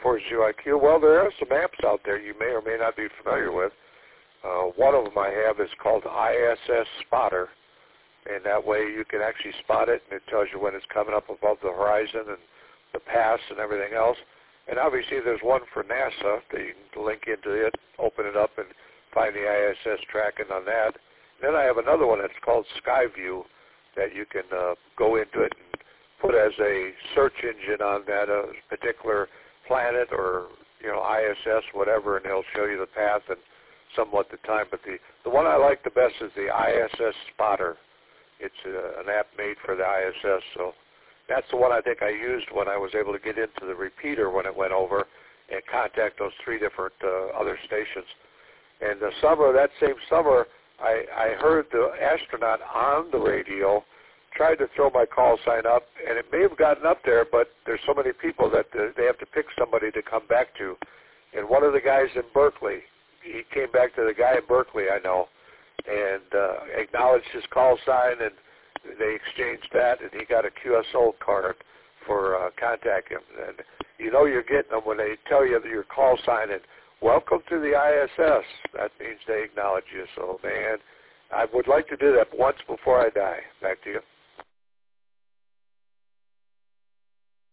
4ZQIQ. Well, there are some apps out there you may or may not be familiar with. One of them I have is called ISS Spotter, and that way you can actually spot it, and it tells you when it's coming up above the horizon and the pass and everything else. And obviously there's one for NASA that you can link into it, open it up, and find the ISS tracking on that. And then I have another one that's called Skyview that you can go into it and put as a search engine on that particular planet or, ISS, whatever, and it'll show you the path and somewhat the time. But the one I like the best is the ISS Spotter. It's an app made for the ISS, so that's the one I think I used when I was able to get into the repeater when it went over and contact those 3 different other stations. And that same summer, I heard the astronaut on the radio, tried to throw my call sign up, and it may have gotten up there, but there's so many people that they have to pick somebody to come back to. And one of the guys in Berkeley, he came back to the guy in Berkeley I know, and acknowledged his call sign, and they exchanged that, and he got a QSO card for contacting him. And you're getting them when they tell you your call sign and welcome to the ISS. That means they acknowledge you. So, man, I would like to do that once before I die. Back to you.